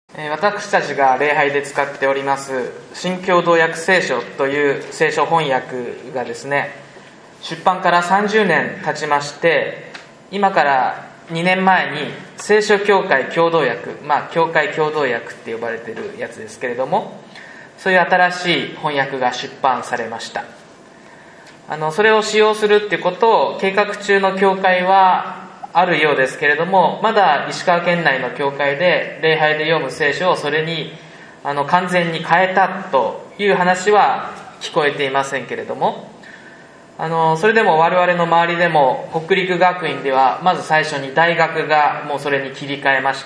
私たちが礼拝で使っております新共同訳聖書という聖書翻訳がですね、出版から30年経ちまして、今から2年前に聖書協会共同訳、教会共同訳って呼ばれているやつですけれども、そういう新しい翻訳が出版されました。それを使用するっていうことを計画中の教会はあるようですけれども、まだ石川県内の教会で礼拝で読む聖書をそれに完全に変えたという話は聞こえていませんけれども、それでも我々の周りでも北陸学院ではまず最初に大学がもうそれに切り替えまして、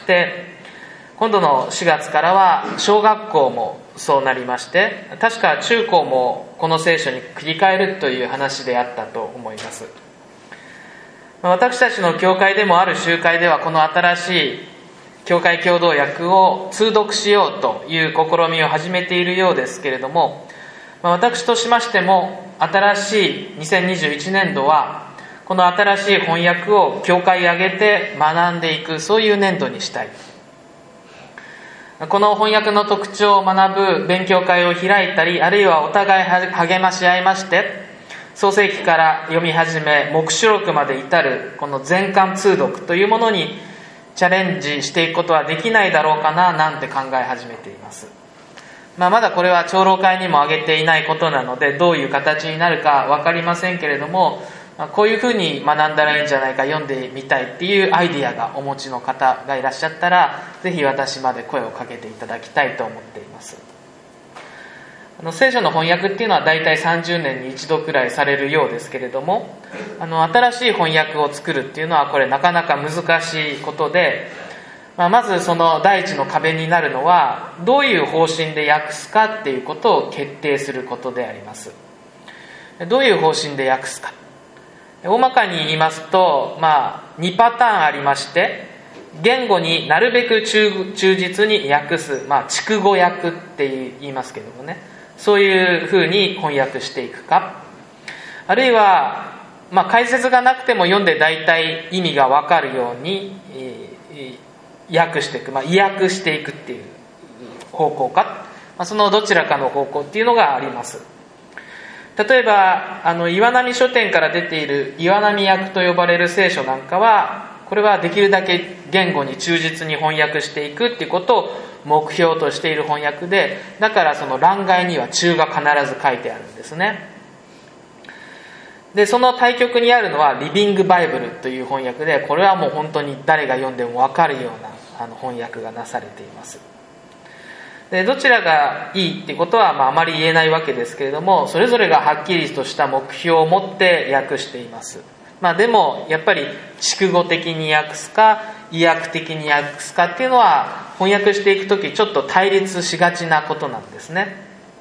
今度の4月からは小学校もそうなりまして、確か中高もこの聖書に切り替えるという話であったと思います。私たちの教会でもある集会では、この新しい教会共同訳を通読しようという試みを始めているようですけれども、私としましても新しい2021年度はこの新しい翻訳を教会挙げて学んでいく、そういう年度にしたい。この翻訳の特徴を学ぶ勉強会を開いたり、あるいはお互い励まし合いまして、創世記から読み始め黙示録まで至るこの全巻通読というものにチャレンジしていくことはできないだろうかななんて考え始めています。まだこれは長老会にも挙げていないことなので、どういう形になるか分かりませんけれども、こういうふうに学んだらいいんじゃないか、読んでみたいっていうアイディアがお持ちの方がいらっしゃったら、ぜひ私まで声をかけていただきたいと思っています。聖書の翻訳っていうのは大体30年に一度くらいされるようですけれども、新しい翻訳を作るっていうのはこれなかなか難しいことで、まずその第一の壁になるのは、どういう方針で訳すかっていうことを決定することであります。どういう方針で訳すか、大まかに言いますと、2パターンありまして、言語になるべく忠実に訳す、筑語訳って言いますけどもね、そういうふうに翻訳していくか、あるいは、解説がなくても読んで大体意味が分かるように、訳していく、意訳していくっていう方向か、そのどちらかの方向っていうのがあります。例えば岩波書店から出ている岩波訳と呼ばれる聖書なんかは、これはできるだけ言語に忠実に翻訳していくっていうことを目標としている翻訳で、だからその欄外には中が必ず書いてあるんですね。でその対極にあるのはリビングバイブルという翻訳で、これはもう本当に誰が読んでも分かるような翻訳がなされています。でどちらがいいっていうことはあまり言えないわけですけれども、それぞれがはっきりとした目標を持って訳しています。でもやっぱり筑語的に訳すか意訳的に訳すかっていうのは、翻訳していくときちょっと対立しがちなことなんですね。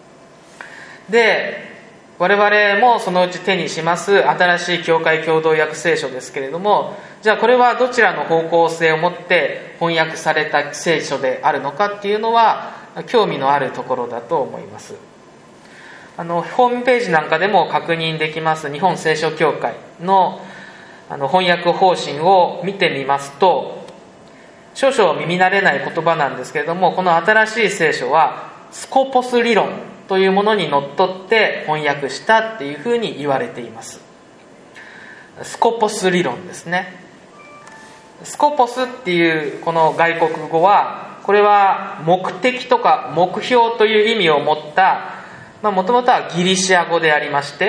で我々もそのうち手にします新しい教会共同訳聖書ですけれども、じゃあこれはどちらの方向性を持って翻訳された聖書であるのかっていうのは興味のあるところだと思います。ホームページなんかでも確認できます日本聖書協会の翻訳方針を見てみますと、少々耳慣れない言葉なんですけれども、この新しい聖書はスコポス理論というものにのっとって翻訳したっていうふうに言われています。スコポス理論ですね。スコポスっていうこの外国語は、これは目的とか目標という意味を持ったもともとはギリシア語でありまして、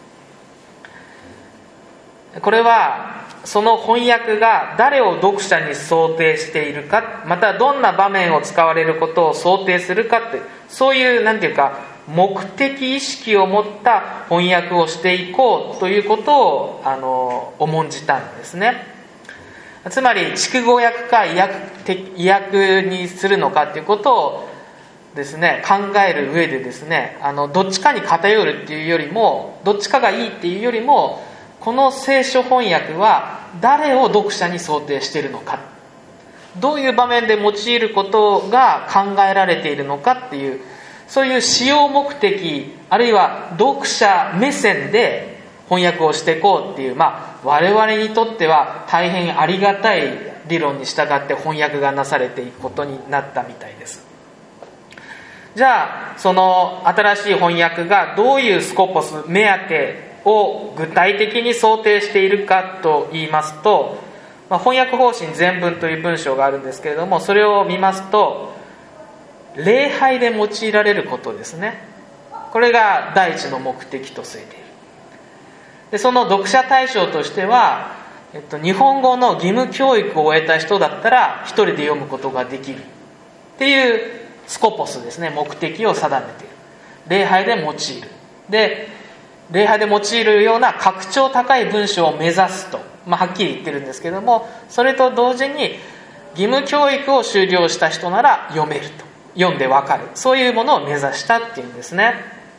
これはその翻訳が誰を読者に想定しているか、またどんな場面を使われることを想定するかって、そういう目的意識を持った翻訳をしていこうということを重んじたんですね。つまり筑語訳か意訳にするのかということをですね、考える上でですね、どっちかに偏るっていうよりも、どっちかがいいっていうよりも、この聖書翻訳は誰を読者に想定しているのか、どういう場面で用いることが考えられているのかっていう、そういう使用目的、あるいは読者目線で翻訳をしていこうっていう、我々にとっては大変ありがたい理論に従って翻訳がなされていくことになったみたいです。じゃあその新しい翻訳がどういうスコポス目当てを具体的に想定しているかと言いますと、翻訳方針全文という文章があるんですけれども、それを見ますと礼拝で用いられることですね。これが第一の目的と据えている。でその読者対象としては、日本語の義務教育を終えた人だったら一人で読むことができるっていうスコポスですね、目的を定めている。礼拝で用いる。で礼拝で用いるような格調高い文章を目指すと、はっきり言ってるんですけども、それと同時に義務教育を修了した人なら読めると、読んでわかる、そういうものを目指したっていうんですね。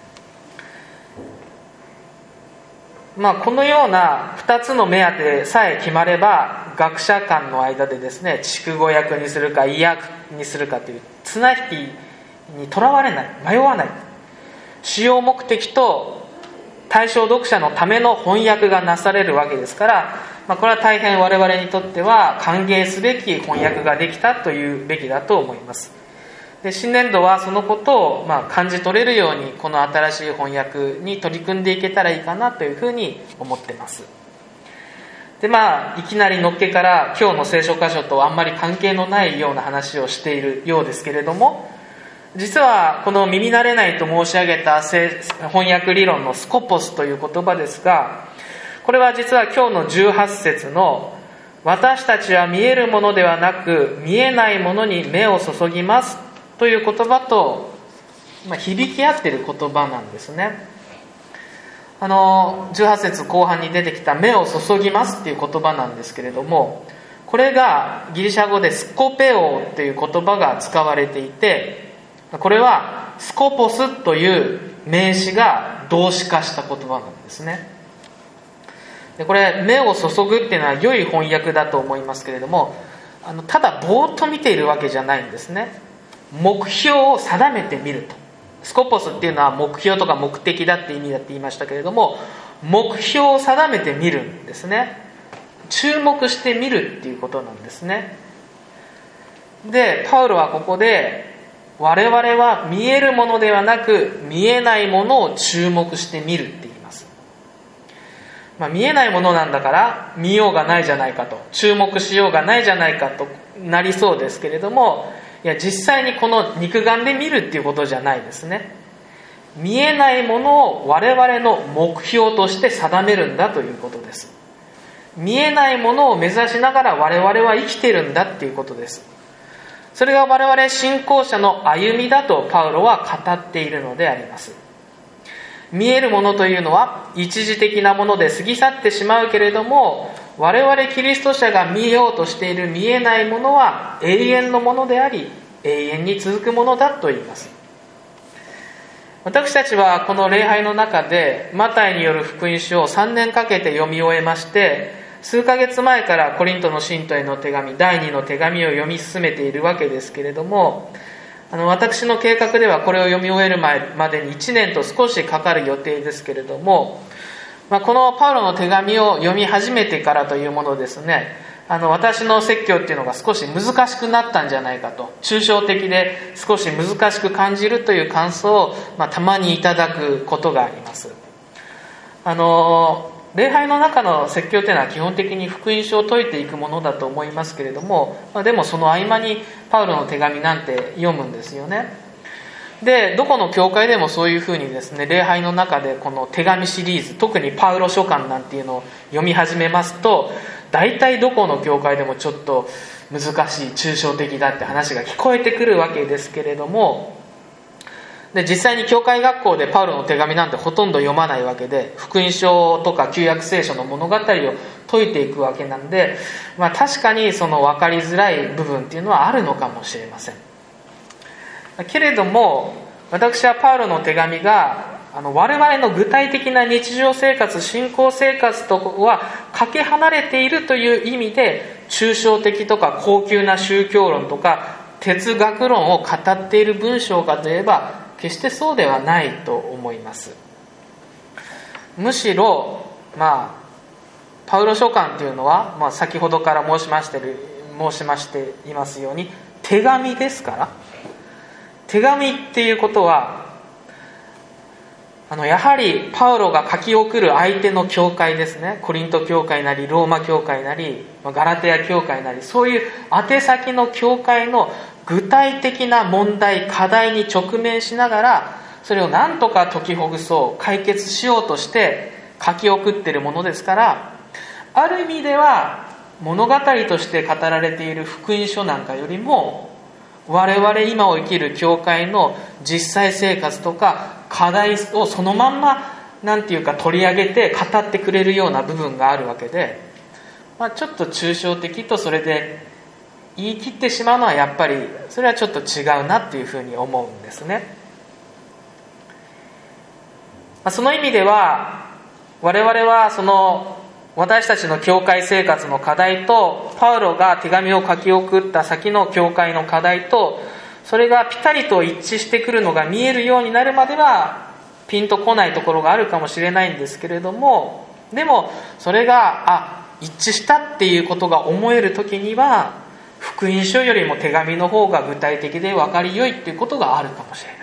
このような2つの目当てさえ決まれば、学者間の間でですね、筑語訳にするか意訳にするかという綱引きにとらわれない、迷わない、主要目的と対象読者のための翻訳がなされるわけですから、これは大変我々にとっては歓迎すべき翻訳ができたというべきだと思います。で新年度はそのことを感じ取れるように、この新しい翻訳に取り組んでいけたらいいかなというふうに思っています。でいきなりのっけから今日の聖書箇所とあんまり関係のないような話をしているようですけれども、実はこの耳慣れないと申し上げた翻訳理論のスコポスという言葉ですが、これは実は今日の18節の私たちは見えるものではなく見えないものに目を注ぎますという言葉と、響き合っている言葉なんですね。18節後半に出てきた目を注ぎますっていう言葉なんですけれども、これがギリシャ語でスコペオっていう言葉が使われていて、これはスコポスという名詞が動詞化した言葉なんですね。でこれ目を注ぐっていうのは良い翻訳だと思いますけれども、ただぼーっと見ているわけじゃないんですね。目標を定めてみると。スコポスっていうのは目標とか目的だって意味だって言いましたけれども、目標を定めてみるんですね。注目してみるっていうことなんですね。でパウロはここで我々は見えるものではなく見えないものを注目してみるって言います。見えないものなんだから見ようがないじゃないかと、注目しようがないじゃないかとなりそうですけれども、いや実際にこの肉眼で見るっていうことじゃないですね。見えないものを我々の目標として定めるんだということです。見えないものを目指しながら我々は生きてるんだっていうことです。それが我々信仰者の歩みだとパウロは語っているのであります。見えるものというのは一時的なもので過ぎ去ってしまうけれども、我々キリスト者が見ようとしている見えないものは永遠のものであり、永遠に続くものだと言います。私たちはこの礼拝の中でマタイによる福音書を3年かけて読み終えまして、数ヶ月前からコリントの信徒への手紙、第2の手紙を読み進めているわけですけれども、私の計画ではこれを読み終えるまでに1年と少しかかる予定ですけれども、このパウロの手紙を読み始めてからというものですね、私の説教っていうのが少し難しくなったんじゃないかと、抽象的で少し難しく感じるという感想を、たまにいただくことがあります。礼拝の中の説教というのは基本的に福音書を説いていくものだと思いますけれども、でもその合間にパウロの手紙なんて読むんですよね。でどこの教会でもそういうふうにですね、礼拝の中でこの手紙シリーズ、特にパウロ書簡なんていうのを読み始めますと、大体どこの教会でもちょっと難しい、抽象的だって話が聞こえてくるわけですけれども、で実際に教会学校でパウロの手紙なんてほとんど読まないわけで、福音書とか旧約聖書の物語を解いていくわけなんで、確かにその分かりづらい部分っていうのはあるのかもしれません。けれども私はパウロの手紙が我々の具体的な日常生活、信仰生活とはかけ離れているという意味で、抽象的とか高級な宗教論とか哲学論を語っている文章かといえば決してそうではないと思います。むしろパウロ書簡というのは、先ほどから申し申しましていますように手紙ですから、手紙っていうことはやはりパウロが書き送る相手の教会ですね、コリント教会なりローマ教会なりガラテヤ教会なり、そういう宛先の教会の具体的な問題課題に直面しながら、それを何とか解きほぐそう解決しようとして書き送っているものですから、ある意味では物語として語られている福音書なんかよりも我々今を生きる教会の実際生活とか課題をそのまんま取り上げて語ってくれるような部分があるわけで、ちょっと抽象的とそれで言い切ってしまうのはやっぱりそれはちょっと違うなっていうふうに思うんですね。その意味では我々はその私たちの教会生活の課題とパウロが手紙を書き送った先の教会の課題とそれがピタリと一致してくるのが見えるようになるまではピンとこないところがあるかもしれないんですけれども、でもそれが一致したっていうことが思えるときには福音書よりも手紙の方が具体的で分かりよいっていうことがあるかもしれ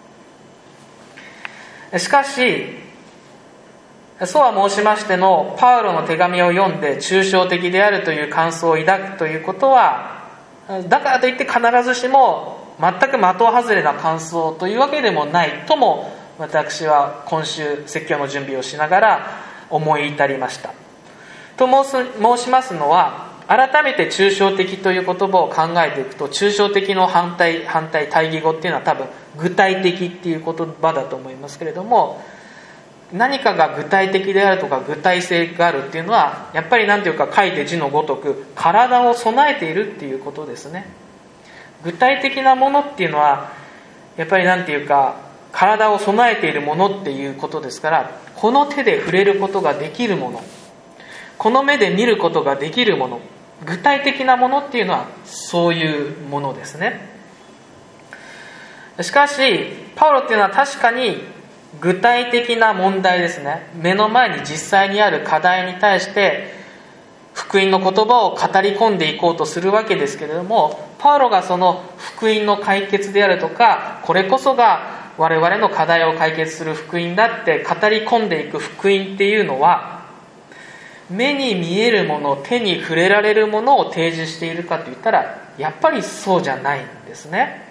ない。しかしそうは申しましてのパウロの手紙を読んで抽象的であるという感想を抱くということは、だからといって必ずしも全く的外れな感想というわけでもないとも私は今週説教の準備をしながら思い至りました。と申しますのは、改めて抽象的という言葉を考えていくと、抽象的の反対対義語っていうのは多分具体的っていう言葉だと思いますけれども、何かが具体的であるとか具体性があるっていうのはやっぱり書いて字のごとく体を備えているっていうことですね。具体的なものっていうのはやっぱり体を備えているものっていうことですから、この手で触れることができるもの、この目で見ることができるもの、具体的なものっていうのはそういうものですね。しかしパウロっていうのは確かに具体的な問題ですね、目の前に実際にある課題に対して福音の言葉を語り込んでいこうとするわけですけれども、パウロがその福音の解決であるとか、これこそが我々の課題を解決する福音だって語り込んでいく福音っていうのは、目に見えるもの、手に触れられるものを提示しているかといったらやっぱりそうじゃないんですね。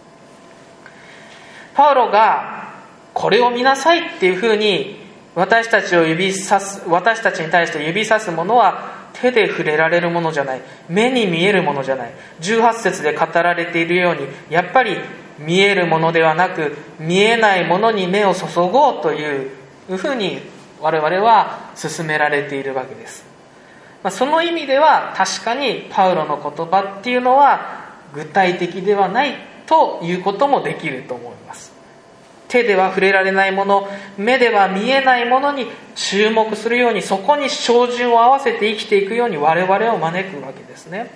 パウロがこれを見なさいっていうふうに私たちに対して指さすものは手で触れられるものじゃない、目に見えるものじゃない。18節で語られているように、やっぱり見えるものではなく見えないものに目を注ごうというふうに我々は勧められているわけです。その意味では確かにパウロの言葉っていうのは具体的ではないということもできると思います。手では触れられないもの、目では見えないものに注目するように、そこに照準を合わせて生きていくように我々を招くわけですね。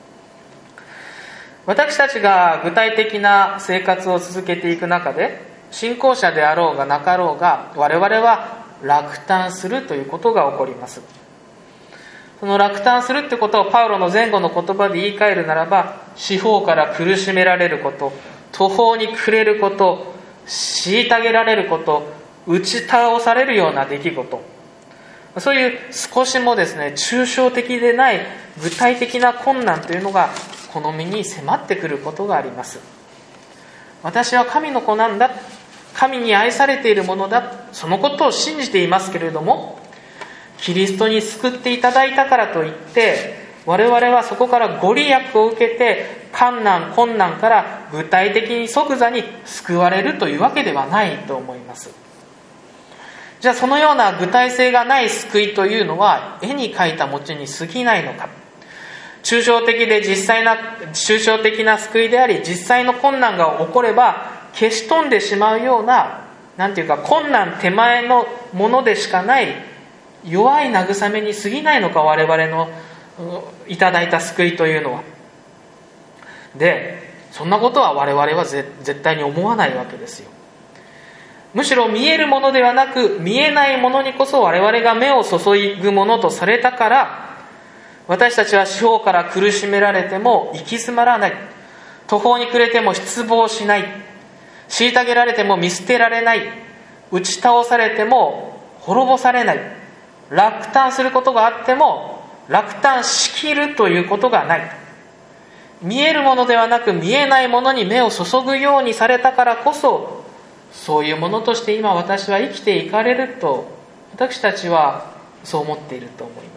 私たちが具体的な生活を続けていく中で、信仰者であろうがなかろうが我々は落胆するということが起こります。その落胆するってことをパウロの前後の言葉で言い換えるならば、四方から苦しめられること、途方に暮れること、虐げられること、打ち倒されるような出来事、そういう少しもですね抽象的でない具体的な困難というのがこの身に迫ってくることがあります。私は神の子なんだ、神に愛されているものだ、そのことを信じていますけれども、キリストに救っていただいたからといって我々はそこからご利益を受けて困難から具体的に即座に救われるというわけではないと思います。じゃあそのような具体性がない救いというのは絵に描いた餅に過ぎないのか。抽象的な救いであり、実際の困難が起これば消し飛んでしまうような、困難手前のものでしかない弱い慰めに過ぎないのか、我々のいただいた救いというのは。で、そんなことは我々は絶対に思わないわけですよ。むしろ見えるものではなく見えないものにこそ我々が目を注ぐものとされたから、 私たちは四方から苦しめられても行き詰まらない。途方に暮れても失望しない。虐げられても見捨てられない。打ち倒されても滅ぼされない。落胆することがあっても落胆しきるということがない。見えるものではなく見えないものに目を注ぐようにされたからこそ、そういうものとして今私は生きていかれると、私たちはそう思っていると思います。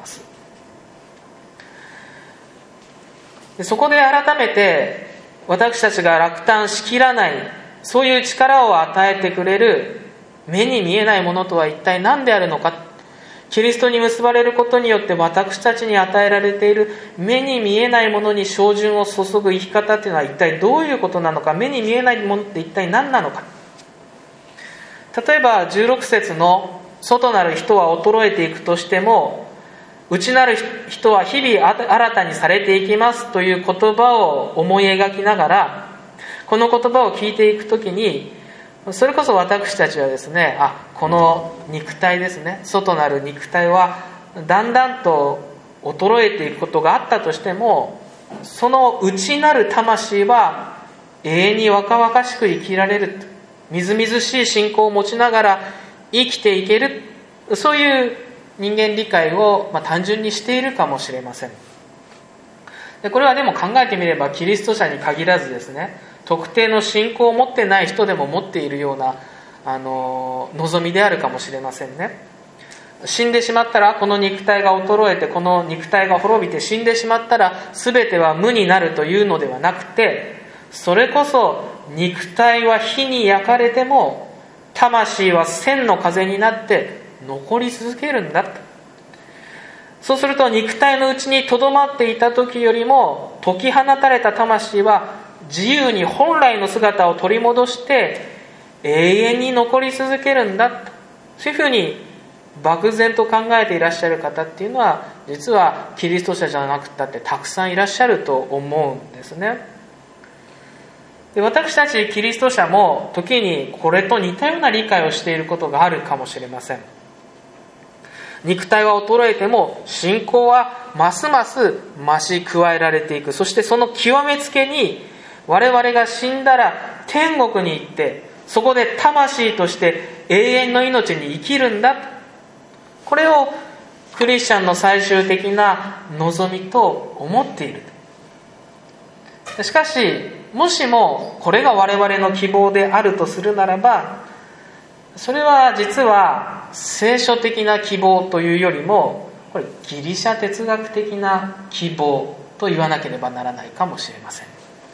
でそこで改めて私たちが落胆しきらない、そういう力を与えてくれる目に見えないものとは一体何であるのか。キリストに結ばれることによって私たちに与えられている目に見えないものに照準を注ぐ生き方というのは一体どういうことなのか。目に見えないものって一体何なのか。例えば16節の外なる人は衰えていくとしても内なる人は日々新たにされていきますという言葉を思い描きながら、この言葉を聞いていくときに、それこそ私たちはですね、この肉体ですね、外なる肉体はだんだんと衰えていくことがあったとしても、その内なる魂は永遠に若々しく生きられる、みずみずしい信仰を持ちながら生きていける、そういう人間理解を単純にしているかもしれません。でこれはでも考えてみればキリスト者に限らずですね、特定の信仰を持ってない人でも持っているような望みであるかもしれませんね。死んでしまったらこの肉体が衰えて、この肉体が滅びて死んでしまったら全ては無になるというのではなくて、それこそ肉体は火に焼かれても魂は千の風になって残り続けるんだと。そうすると肉体のうちにとどまっていた時よりも解き放たれた魂は自由に本来の姿を取り戻して永遠に残り続けるんだと、そういうふうに漠然と考えていらっしゃる方っていうのは、実はキリスト者じゃなくたってたくさんいらっしゃると思うんですね。で私たちキリスト者も時にこれと似たような理解をしていることがあるかもしれません。肉体は衰えても信仰はますます増し加えられていく。そしてその極めつけに我々が死んだら天国に行って、そこで魂として永遠の命に生きるんだ。これをクリスチャンの最終的な望みと思っている。しかしもしもこれが我々の希望であるとするならば、それは実は聖書的な希望というよりも、これギリシャ哲学的な希望と言わなければならないかもしれません。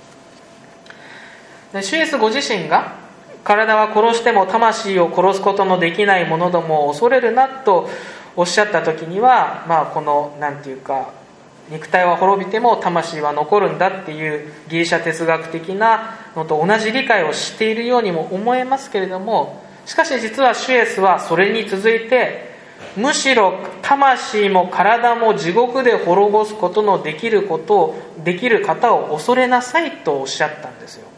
主イエスご自身が体は殺しても魂を殺すことのできない者どもを恐れるなとおっしゃった時には、この肉体は滅びても魂は残るんだっていうギリシャ哲学的なのと同じ理解をしているようにも思えますけれども、しかし実は主イエスはそれに続いて、むしろ魂も体も地獄で滅ぼすことのできる方を恐れなさいとおっしゃったんですよ。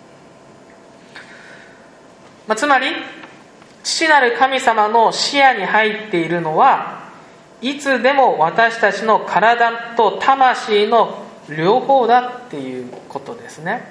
つまり父なる神様の視野に入っているのは、いつでも私たちの体と魂の両方だっていうことですね。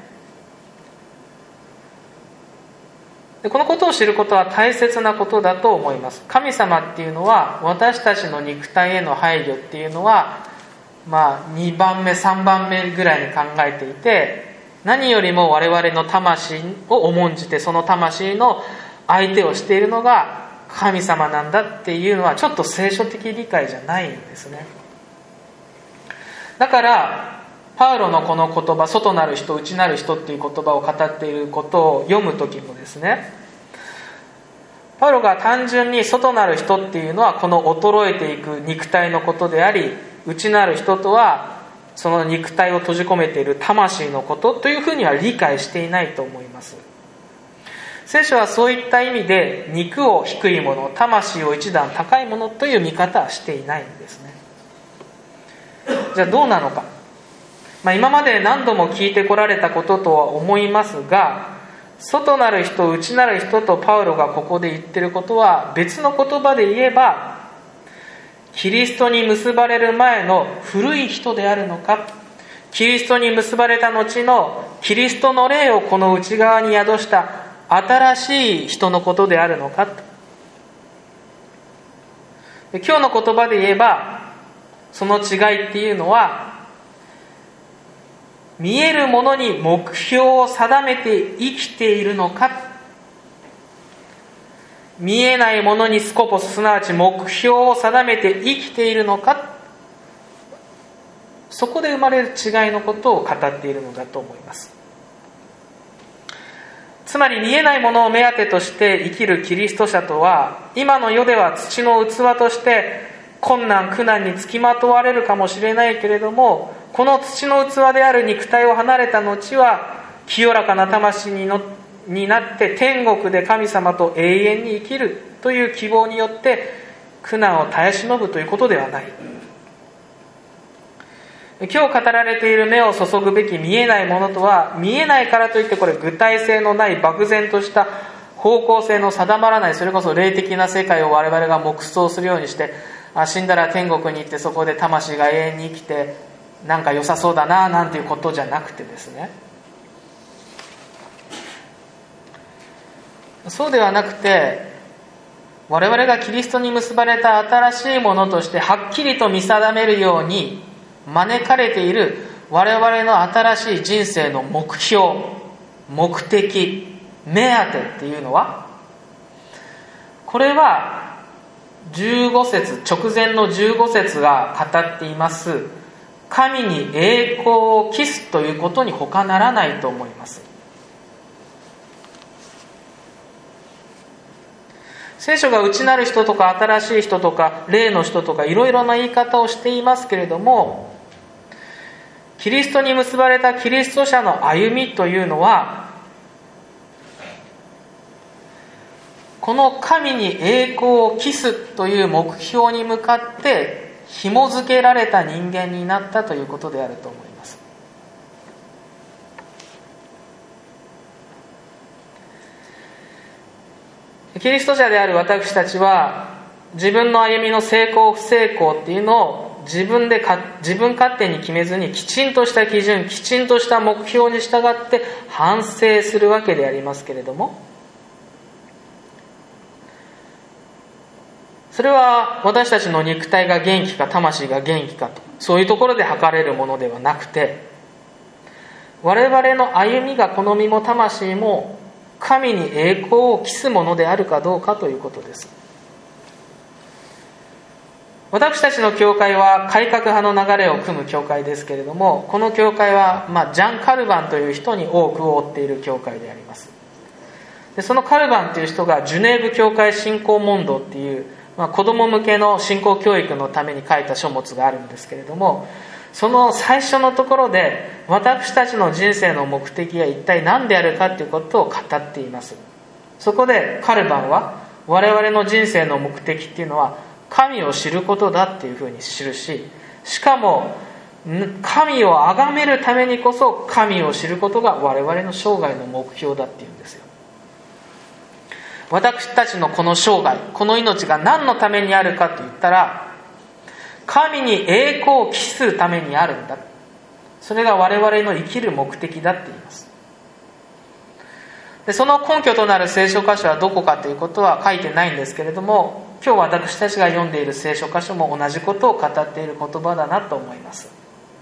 でこのことを知ることは大切なことだと思います。神様っていうのは私たちの肉体への配慮っていうのは2番目3番目ぐらいに考えていて、何よりも我々の魂を重んじてその魂の相手をしているのが神様なんだっていうのはちょっと聖書的理解じゃないんですね。だからパウロのこの言葉、外なる人内なる人っていう言葉を語っていることを読むときもですね、パウロが単純に外なる人っていうのはこの衰えていく肉体のことであり、内なる人とはその肉体を閉じ込めている魂のことというふうには理解していないと思います。聖書はそういった意味で肉を低いもの、魂を一段高いものという見方はしていないんですね。じゃあどうなのか。今まで何度も聞いてこられたこととは思いますが、外なる人内なる人とパウロがここで言ってることは別の言葉で言えば、 キリストに結ばれる前の古い人であるのか、キリストに結ばれた後のキリストの霊をこの内側に宿した新しい人のことであるのか。今日の言葉で言えば、その違いっていうのは、見えるものに目標を定めて生きているのか、見えないものにスコポス、すなわち目標を定めて生きているのか、そこで生まれる違いのことを語っているのだと思います。つまり見えないものを目当てとして生きるキリスト者とは、今の世では土の器として困難苦難につきまとわれるかもしれないけれども、この土の器である肉体を離れた後は清らかな魂になって天国で神様と永遠に生きるという希望によって苦難を耐え忍ぶということではない。今日語られている目を注ぐべき見えないものとは、見えないからといってこれ具体性のない漠然とした方向性の定まらない、それこそ霊的な世界を我々が黙想するようにして、死んだら天国に行ってそこで魂が永遠に生きてなんか良さそうだななんていうことじゃなくてですね、そうではなくて、我々がキリストに結ばれた新しいものとしてはっきりと見定めるように招かれている我々の新しい人生の目標、目的、目当てっていうのは、これは15節、直前の15節が語っています神に栄光を期すということに他ならないと思います。聖書が内なる人とか新しい人とか霊の人とかいろいろな言い方をしていますけれども、キリストに結ばれたキリスト者の歩みというのは、この神に栄光を期すという目標に向かって紐づけられた人間になったということであると思います。キリスト者である私たちは、自分の歩みの成功不成功っていうのを自分勝手に決めずに、きちんとした基準、きちんとした目標に従って反省するわけでありますけれども、それは私たちの肉体が元気か魂が元気かと、そういうところで測れるものではなくて、我々の歩みがこの身も魂も神に栄光を期すものであるかどうかということです。私たちの教会は改革派の流れを組む教会ですけれども、この教会は、ジャン・カルバンという人に多くを追っている教会であります。でそのカルバンという人がジュネーブ教会信仰問答っていう、子供向けの信仰教育のために書いた書物があるんですけれども、その最初のところで私たちの人生の目的は一体何であるかということを語っています。そこでカルバンは、我々の人生の目的っていうのは神を知ることだっていうふうに記し、しかも神を崇めるためにこそ神を知ることが我々の生涯の目標だっていうんですよ。私たちのこの生涯、この命が何のためにあるかと言ったら、神に栄光を期するためにあるんだ。それが我々の生きる目的だって言います。でその根拠となる聖書箇所はどこかということは書いてないんですけれども、今日私たちが読んでいる聖書箇所も同じことを語っている言葉だなと思います。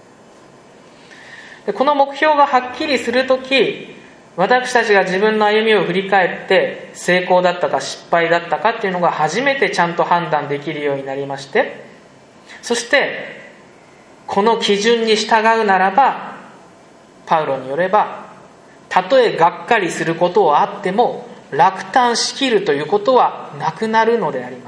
でこの目標がはっきりするとき、私たちが自分の歩みを振り返って成功だったか失敗だったかっていうのが初めてちゃんと判断できるようになりまして、そしてこの基準に従うならば、パウロによれば、たとえがっかりすることはあっても落胆しきるということはなくなるのであります。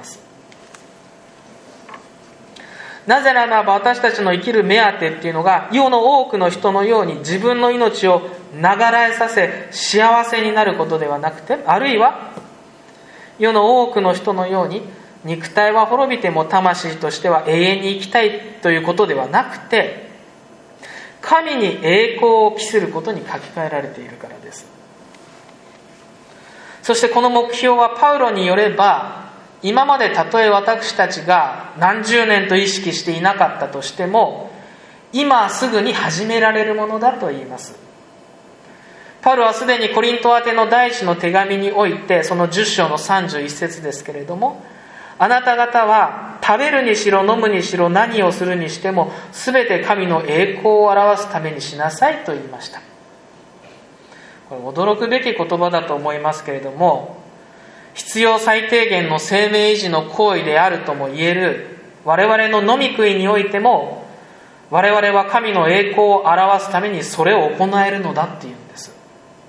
なぜならば私たちの生きる目当てっていうのが、世の多くの人のように自分の命を流らえさせ幸せになることではなくて、あるいは世の多くの人のように肉体は滅びても魂としては永遠に生きたいということではなくて、神に栄光を期することに書き換えられているからです。そしてこの目標はパウロによれば、 今までたとえ私たちが何十年と意識していなかったとしても、今すぐに始められるものだと言います。パウロはすでにコリント宛ての第一の手紙において、その10章の31節ですけれども、あなた方は食べるにしろ飲むにしろ何をするにしても全て神の栄光を表すためにしなさいと言いました。これ驚くべき言葉だと思いますけれども、必要最低限の生命維持の行為であるとも言える我々の飲み食いにおいても、我々は神の栄光を表すためにそれを行えるのだっていうんです。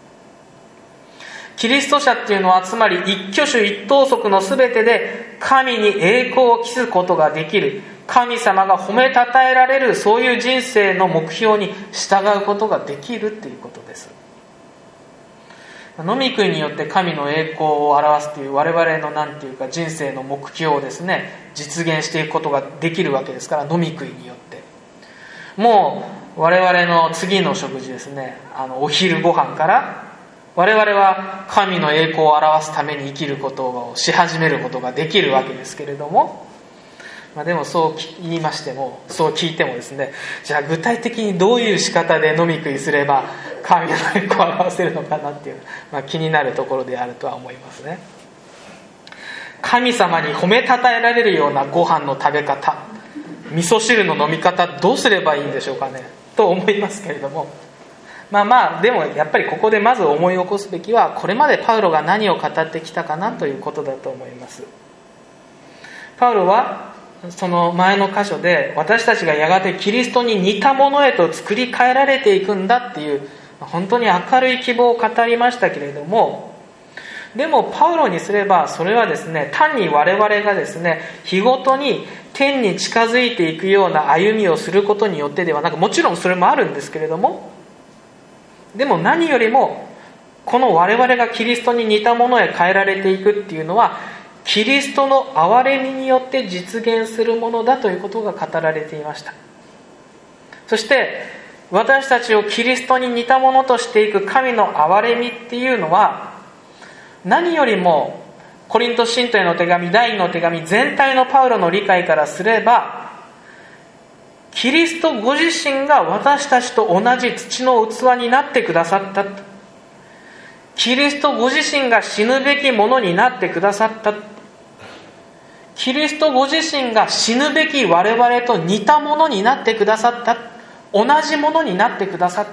キリスト者っていうのは、つまり一挙手一投足の全てで神に栄光を期すことができる、神様が褒めたたえられる、そういう人生の目標に従うことができるっていうことです。飲み食いによって神の栄光を表すという我々の人生の目標をですね、実現していくことができるわけですから、飲み食いによってもう我々の次の食事ですね、お昼ご飯から我々は神の栄光を表すために生きることをし始めることができるわけですけれども、でもそう言いましても、そう聞いてもですね、じゃあ具体的にどういう仕方で飲み食いすれば神の栄光を表せるのかなっていう、気になるところであるとは思いますね。神様に褒めたたえられるようなご飯の食べ方、味噌汁の飲み方、どうすればいいんでしょうかねと思いますけれども、でもやっぱりここでまず思い起こすべきは、これまでパウロが何を語ってきたかなということだと思います。パウロはその前の箇所で、私たちがやがてキリストに似たものへと作り変えられていくんだっていう本当に明るい希望を語りましたけれども、でもパウロにすればそれはですね、単に我々がですね、日ごとに天に近づいていくような歩みをすることによってではなく、もちろんそれもあるんですけれども、でも何よりもこの我々がキリストに似たものへ変えられていくっていうのは、キリストの憐れみによって実現するものだということが語られていました。そして私たちをキリストに似たものとしていく神の憐れみっていうのは、何よりもコリント信徒への手紙、第2の手紙全体のパウロの理解からすれば、キリストご自身が私たちと同じ土の器になってくださった。キリストご自身が死ぬべきものになってくださった。キリストご自身が死ぬべき我々と似たものになってくださった。同じものになってくださった。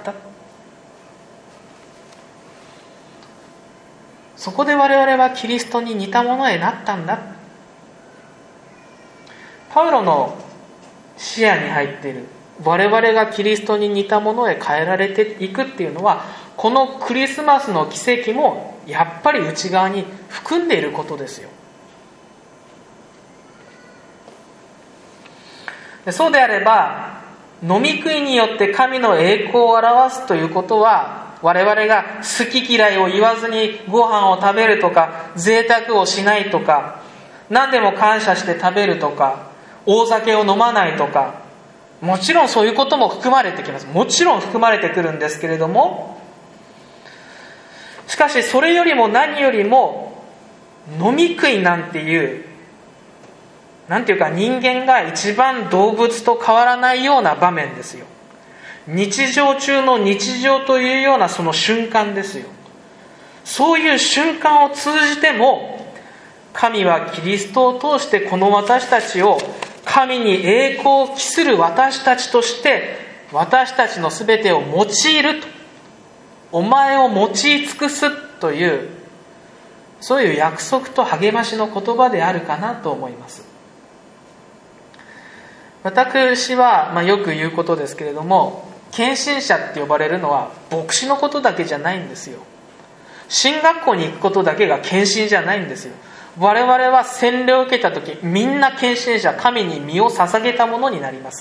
そこで我々はキリストに似たものへなったんだ。パウロの視野に入っている我々がキリストに似たものへ変えられていくっていうのは、このクリスマスの奇跡もやっぱり内側に含んでいることですよ。そうであれば、飲み食いによって神の栄光を表すということは、我々が好き嫌いを言わずにご飯を食べるとか、贅沢をしないとか、何でも感謝して食べるとか、大酒を飲まないとか、もちろんそういうことも含まれてきます。もちろん含まれてくるんですけれども、しかしそれよりも何よりも、飲み食いなんていう、人間が一番動物と変わらないような場面ですよ。日常中の日常というようなその瞬間ですよ。そういう瞬間を通じても、神はキリストを通してこの私たちを神に栄光を期する私たちとして、私たちのすべてを用いると、お前を用い尽くすという、そういう約束と励ましの言葉であるかなと思います。私はよく言うことですけれども、献身者って呼ばれるのは牧師のことだけじゃないんですよ。神学校に行くことだけが献身じゃないんですよ。我々は洗礼を受けたとき、みんな献身者、神に身を捧げたものになります。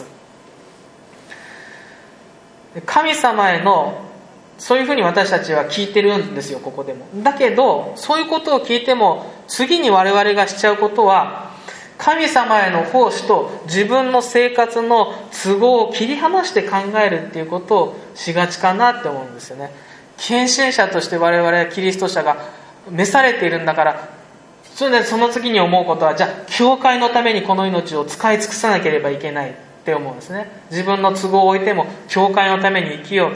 神様への、そういうふうに私たちは聞いてるんですよ、ここでも。だけど、そういうことを聞いても、次に我々がしちゃうことは、神様への奉仕と自分の生活の都合を切り離して考えるっていうことをしがちかなって思うんですよね。献身者として我々はキリスト者が召されているんだから、 それでその次に思うことは、じゃあ教会のためにこの命を使い尽くさなければいけないって思うんですね。自分の都合を置いても教会のために生きよ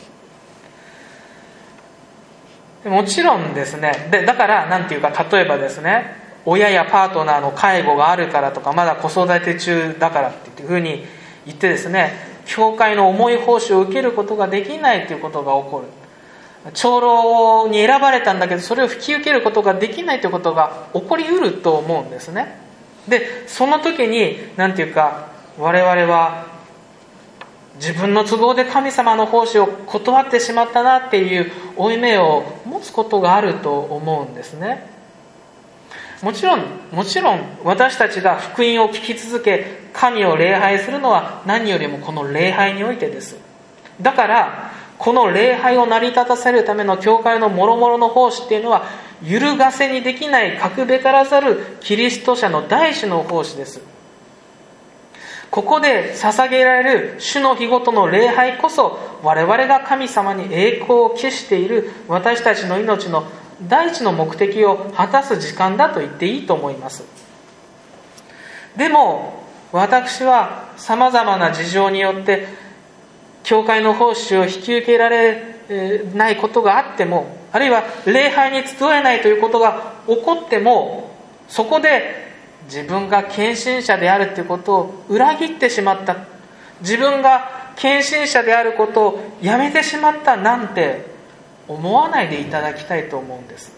う。もちろんですね、だからなんていうか、例えばですね、親やパートナーの介護があるからとか、まだ子育て中だからっていうふうに言ってですね、教会の重い奉仕を受けることができないということが起こる。長老に選ばれたんだけど、それを引き受けることができないということが起こりうると思うんですね。で、その時になんていうか、我々は自分の都合で神様の奉仕を断ってしまったなっていう負い目を持つことがあると思うんですね。もちろん私たちが福音を聞き続け、神を礼拝するのは何よりもこの礼拝においてです。だからこの礼拝を成り立たせるための教会の諸々の奉仕っていうのは、揺るがせにできない格べからざるキリスト者の大師の奉仕です。ここで捧げられる主の日ごとの礼拝こそ、我々が神様に栄光を期している私たちの命の第一の目的を果たす時間だと言っていいと思います。でも私はさまざまな事情によって教会の奉仕を引き受けられないことがあっても、あるいは礼拝に集えないということが起こっても、そこで自分が献身者であるということを裏切ってしまった、自分が献身者であることをやめてしまったなんて思わないでいただきたいと思うんです。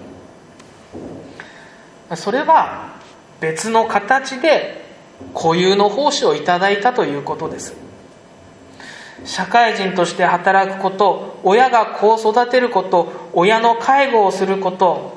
それは別の形で固有の奉仕をいただいたということです。社会人として働くこと、親が子を育てること、親の介護をすること、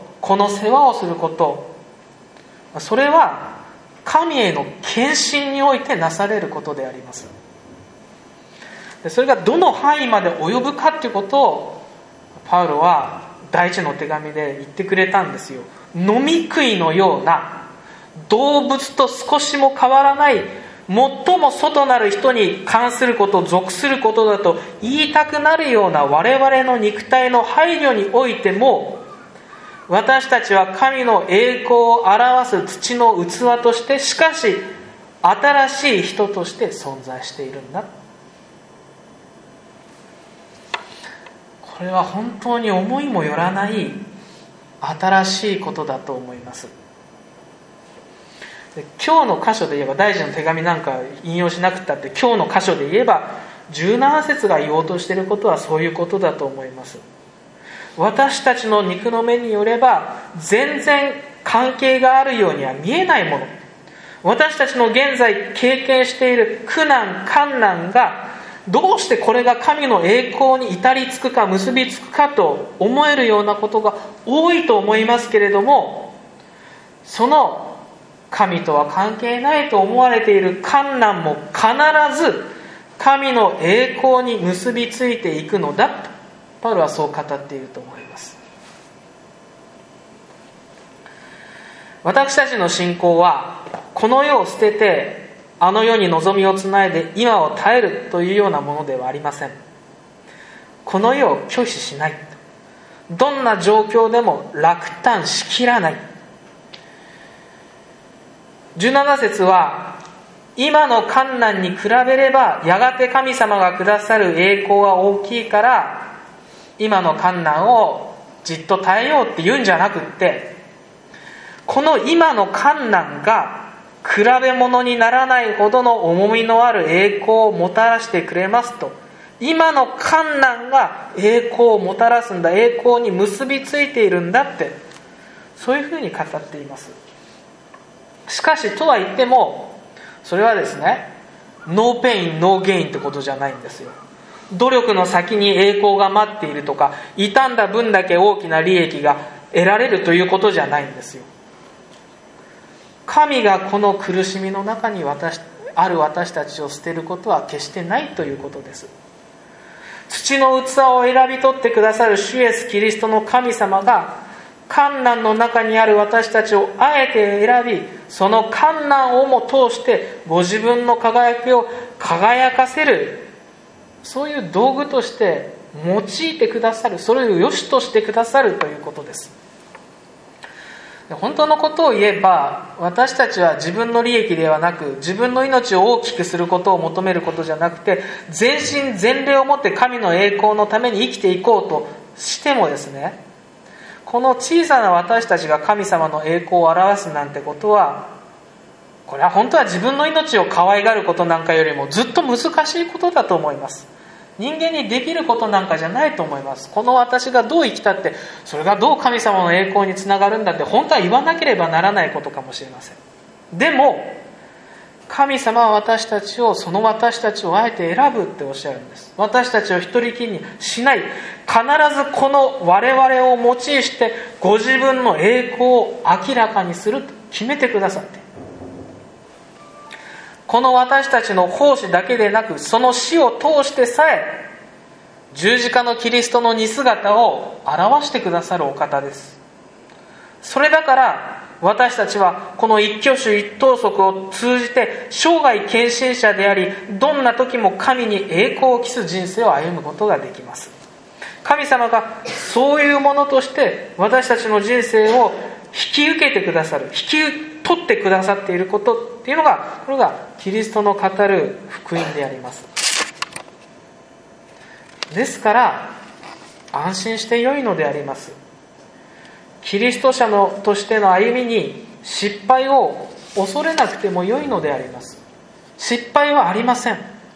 子の世話をすること、それは神への献身においてなされることであります。それがどの範囲まで及ぶかということをパウロは第一の手紙で言ってくれたんですよ。飲み食いのような、動物と少しも変わらない最も外なる人に関すること、属することだと言いたくなるような我々の肉体の配慮においても、私たちは神の栄光を表す土の器として、しかし新しい人として存在しているんだ。これは本当に思いもよらない新しいことだと思います。今日の箇所で言えば、第一の手紙なんか引用しなくたって、今日の箇所で言えば17節が言おうとしていることはそういうことだと思います。私たちの肉の目によれば全然関係があるようには見えないもの、私たちの現在経験している苦難患難が、どうしてこれが神の栄光に至りつくか結びつくかと思えるようなことが多いと思いますけれども、その神とは関係ないと思われている患難も必ず神の栄光に結びついていくのだとパウロはそう語っていると思います。私たちの信仰はこの世を捨ててあの世に望みをつないで今を耐えるというようなものではありません。この世を拒否しない、どんな状況でも落胆しきらない。17節は、今の患難に比べればやがて神様がくださる栄光は大きいから、今の患難をじっと耐えようって言うんじゃなくって、この今の患難が比べ物にならないほどの重みのある栄光をもたらしてくれますと、今の患難が栄光をもたらすんだ、栄光に結びついているんだって、そういうふうに語っています。しかしとは言っても、それはですね、ノーペインノーゲインってことじゃないんですよ。努力の先に栄光が待っているとか、傷んだ分だけ大きな利益が得られるということじゃないんですよ。神がこの苦しみの中にある私たちを捨てることは決してないということです。土の器を選び取ってくださる主イエスキリストの神様が、患難の中にある私たちをあえて選び、その患難をも通してご自分の輝きを輝かせる、そういう道具として用いてくださる、それを良しとしてくださるということです。 本当のことを言えば、私たちは自分の利益ではなく、自分の命を大きくすることを求めることじゃなくて、全身全霊をもって神の栄光のために生きていこうとしてもですね、この小さな私たちが神様の栄光を表すなんてことは、これは本当は自分の命を可愛がることなんかよりもずっと難しいことだと思います。人間にできることなんかじゃないと思います。この私がどう生きたって、それがどう神様の栄光につながるんだって本当は言わなければならないことかもしれません。でも神様は私たちをあえて選ぶっておっしゃるんです。私たちを一人きりにしない。必ずこの我々を用いしてご自分の栄光を明らかにすると決めてくださって、この私たちの奉仕だけでなく、その死を通してさえ十字架のキリストの似姿を表してくださるお方です。それだから私たちはこの一挙手一投足を通じて生涯献身者であり、どんな時も神に栄光を期す人生を歩むことができます。神様がそういうものとして私たちの人生を引き受けてくださる、引き取ってくださっていることっていうのが、これがキリストの語る福音であります。ですから安心してよいのであります。キリスト者としての歩みに失敗を恐れなくてもよいのであります。失敗はありません。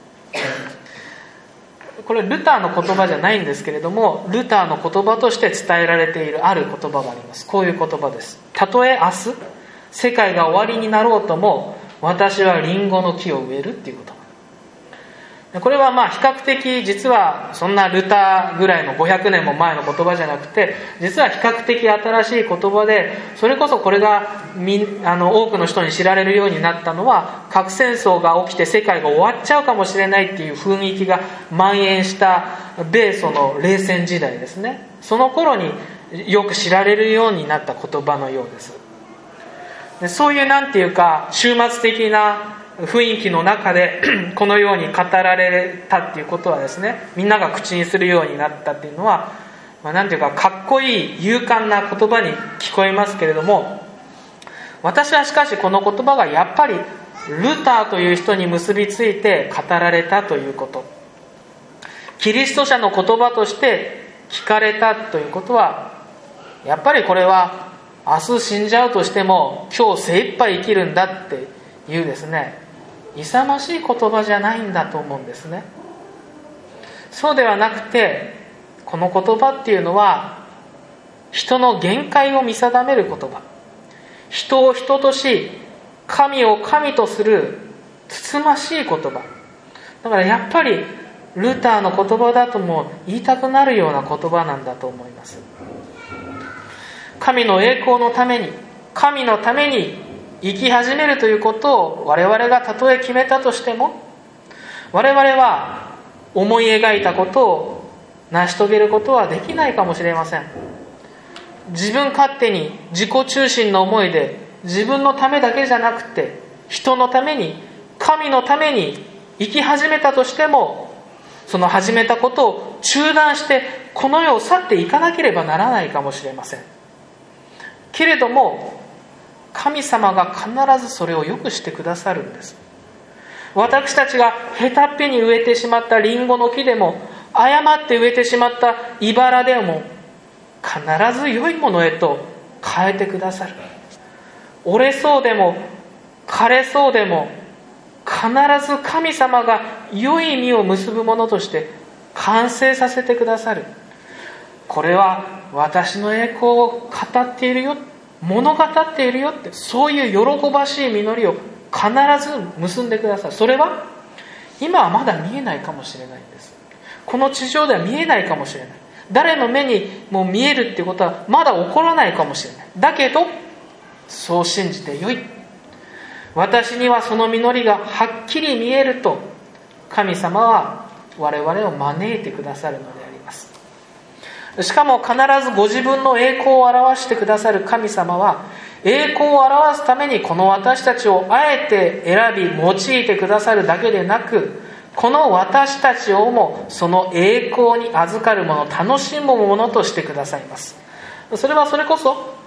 これルターの言葉じゃないんですけれども、ルターの言葉として伝えられているある言葉があります。こういう言葉です。たとえ明日世界が終わりになろうとも、私はリンゴの木を植えるっていう言葉。これは比較的、実はそんなルターぐらいの500年も前の言葉じゃなくて、実は比較的新しい言葉で、それこそこれが多くの人に知られるようになったのは、核戦争が起きて世界が終わっちゃうかもしれないっていう雰囲気が蔓延した米ソの冷戦時代ですね。その頃によく知られるようになった言葉のようです。で、そういう終末的な雰囲気の中でこのように語られたっていうことはですね、みんなが口にするようになったっていうのは、かっこいい勇敢な言葉に聞こえますけれども、私はしかしこの言葉がやっぱりルターという人に結びついて語られたということ、キリスト者の言葉として聞かれたということは、やっぱりこれは明日死んじゃうとしても今日精一杯生きるんだっていうですね、勇ましい言葉じゃないんだと思うんですね。そうではなくて、この言葉っていうのは人の限界を見定める言葉、人を人とし神を神とするつつましい言葉だから、やっぱりルターの言葉だとも言いたくなるような言葉なんだと思います。神の栄光のために、神のために生き始めるということを我々がたとえ決めたとしても、我々は思い描いたことを成し遂げることはできないかもしれません。自分勝手に自己中心の思いで、自分のためだけじゃなくて人のために、神のために生き始めたとしても、その始めたことを中断してこの世を去っていかなければならないかもしれません。けれども神様が必ずそれを良くしてくださるんです。私たちが下手っぴに植えてしまったリンゴの木でも、誤って植えてしまった茨でも、必ず良いものへと変えてくださる。折れそうでも枯れそうでも、必ず神様が良い実を結ぶものとして完成させてくださる。これは私の栄光を語っているよ、物語っているよって、そういう喜ばしい実りを必ず結んでください。それは今はまだ見えないかもしれないんです。この地上では見えないかもしれない。誰の目にも見えるっていうことはまだ起こらないかもしれない。だけどそう信じてよい。私にはその実りがはっきり見えると、神様は我々を招いてくださるのであります。しかも必ずご自分の栄光を表してくださる神様は、栄光を表すためにこの私たちをあえて選び用いてくださるだけでなく、この私たちをもその栄光に預かるもの、楽しむものとしてくださいます。それはそれこそ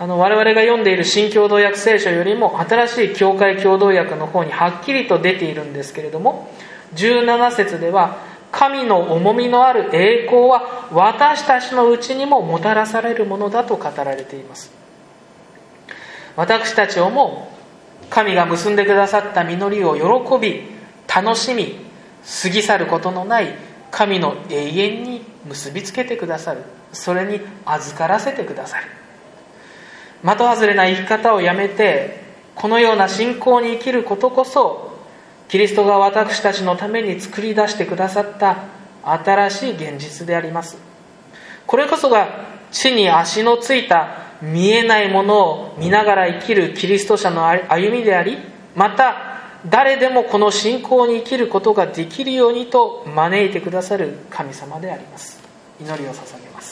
我々が読んでいる新共同訳聖書よりも新しい教会共同訳の方にはっきりと出ているんですけれども、17節では神の重みのある栄光は私たちのうちにももたらされるものだと語られています。私たちをも神が結んでくださった実りを喜び楽しみ過ぎ去ることのない神の永遠に結びつけてくださる、それに預からせてくださる。的外れな生き方をやめてこのような信仰に生きることこそキリストが私たちのために作り出してくださった新しい現実であります。これこそが地に足のついた見えないものを見ながら生きるキリスト者の歩みであり、また誰でもこの信仰に生きることができるようにと招いてくださる神様であります。祈りを捧げます。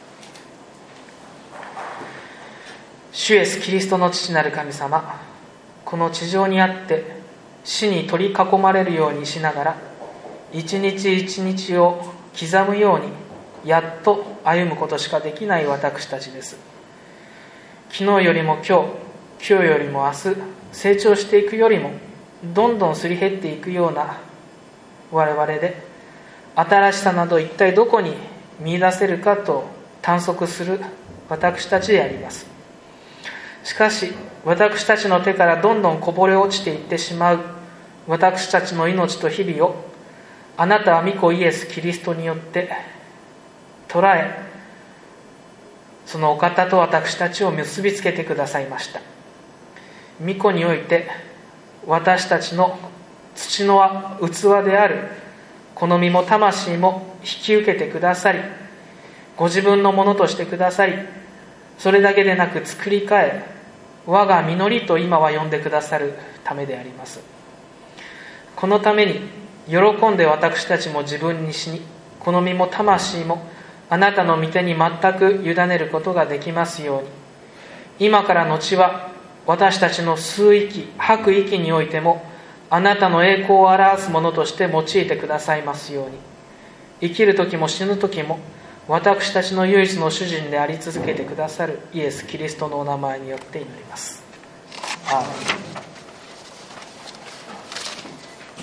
主イエスキリストの父なる神様、この地上にあって死に取り囲まれるようにしながら一日一日を刻むようにやっと歩むことしかできない私たちです。昨日よりも今日よりも明日、成長していくよりもどんどんすり減っていくような我々で、新しさなど一体どこに見出せるかと探索する私たちであります。しかし私たちの手からどんどんこぼれ落ちていってしまう私たちの命と日々を、あなたは御子イエス・キリストによって捉え、そのお方と私たちを結びつけてくださいました。御子において私たちの土の器であるこの身も魂も引き受けてくださり、ご自分のものとしてくださり、それだけでなく作り変え、我が実りと今は呼んでくださるためであります。このために喜んで私たちも自分に死に、この身も魂もあなたの御手に全く委ねることができますように、今から後は私たちの吸う息吐く息においてもあなたの栄光を表すものとして用いてくださいますように、生きる時も死ぬ時も私たちの唯一の主人であり続けてくださるイエス・キリストのお名前によって祈ります。アーメン。